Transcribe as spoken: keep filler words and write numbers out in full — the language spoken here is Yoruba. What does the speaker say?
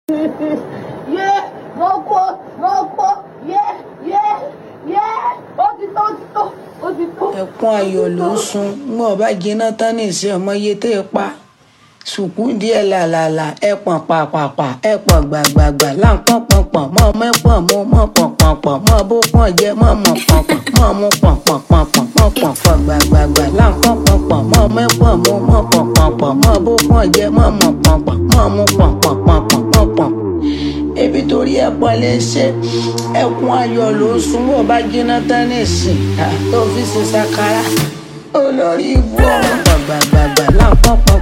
yé rọ́pò rọ́pò yé yé yé ó ti tó ó ti tó ó ti tó. ẹkún ayọ̀ ló ń sun ńgbọ́n ọba jiná tán ní ìsìn ọmọ iye tẹ́ ẹ pa sùkú díẹ̀ làlàlà ẹ pọ̀n pàpàpà ẹ pọ̀n gbàgbàgbà láǹpọ̀n pọ̀npọ̀n mọ́ mẹ́pọ̀n mọ́ mọ́ pọ̀npọ̀npọ̀n mọ́ bó pọ̀n jẹ mọ́ mọ́ pọ̀npọ̀n mọ́ mú pọ̀npọ̀npọ̀npọ̀n mọ́ pọ̀n pọ̀n gbàgbàgbà láǹpọ̀n pọ̀npọ̀n mọ́ mẹ́pọ̀n mọ́ mọ́ pọ̀npọ̀npọ̀n mọ́ bó pọ̀n jẹ mọ́ mọ́ pọ̀npọ̀n mọ́ mú pọ̀npọ̀npọ̀npọ̀n mọ́ pọ̀n. ebi torí ẹ̀pọ̀ lè ṣe ẹkún ayọ̀ ló ń sun bó bá jiná tán ní ìsìn tó fi ṣe ṣàkárà olórí ibú ọmọ gbàgbàgbà láǹpọ̀n